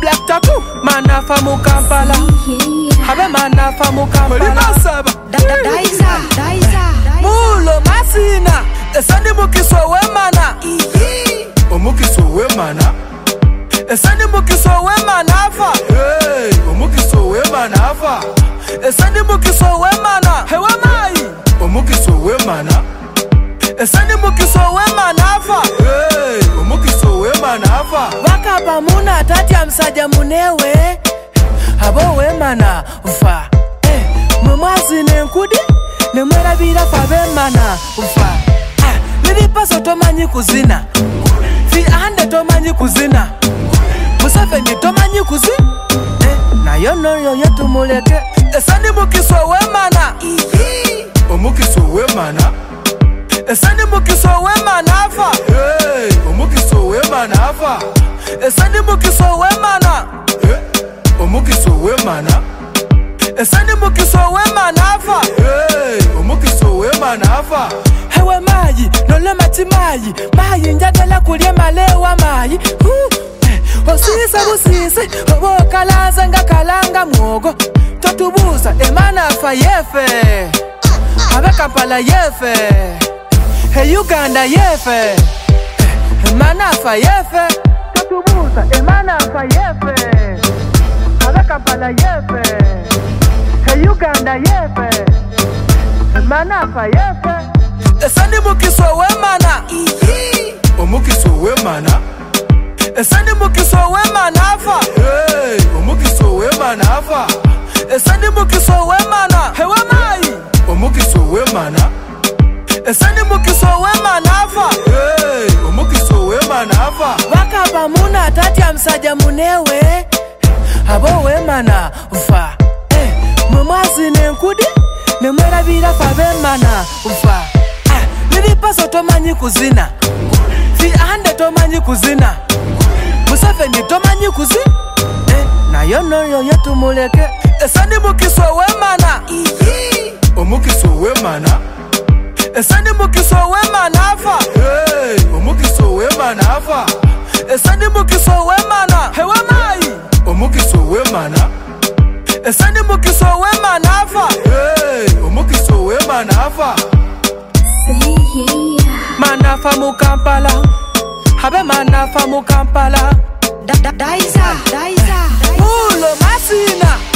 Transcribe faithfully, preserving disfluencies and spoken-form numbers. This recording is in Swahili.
black tattoo. Manafa mu Kampala. Habe manafa mu Kampala. Daiza, Daiza. Mulo masina. Esani mukiso we mana. Omukiso we mana. Esani mukiso we manafa. Hey, omukiso we manafa. Esani mukiso we mana. Hewa mai. Omukiso we mana. Esani mukiso we manafa. Hey, omukiso we manafa. Wakapa muna tati amsaja munewe. Abo we mana ufa. Eh, mamazi nenkudi. Nemwera bira fabe mana ufa. Ah, nili paso tomanyi kuzina. Fi ande tomanyi kuzina. Musafe ni tomanyi kuzi. Eh, na yono yoyo tumuleke. Esani mukiso we mana. Omukiso we mana. Esani mukiso we manafa. Hey, omukiso we manafa. Esani mukiso we mana. Eh, omukiso we mana. Esani mukiso we manafa. Hey, omukiso we manafa. Hewe mayi, nole mati mayi. Mayi njagala kulye malewa mayi. Uh, Osisa busisi, obo kalaza nga kalanga mwogo. Totubusa, emanafa yefe. Habe Kampala yefe. Hey Uganda yefe. Emanafa yefe. Totubusa, emanafa yefe. Habe Kampala yefe. Hey Uganda yefe. Emanafa yefe. Esani mukiso we mana. Omukiso we mana. Esani mukiso we manafa. Hey, omukiso we manafa. Esani mukiso we mana. Hewa mai. Omukiso we mana. Esani mukiso we manafa. Hey, omukiso we manafa. Wakapa muna tati amsaja munewe. Abo we mana ufa. Eh, mamazi nenkudi. Nemwera bira fabe mana ufa. Ah, nili paso tomanyi kuzina. Fi ande tomanyi kuzina. Musafe ni tomanyi kuzi. Eh, na yono yoyo tumuleke. Esani mukiso we mana. Omukiso we mana. Esani mukiso we manafa. Hey, omukiso we manafa. Esani mukiso we mana. Hewa mai. Omukiso we mana. Esani mukiso we manafa. Hey, omukiso we manafa. Manafa mu Kampala. Habe manafa mu Kampala. Daiza, Daiza. Mulo masina.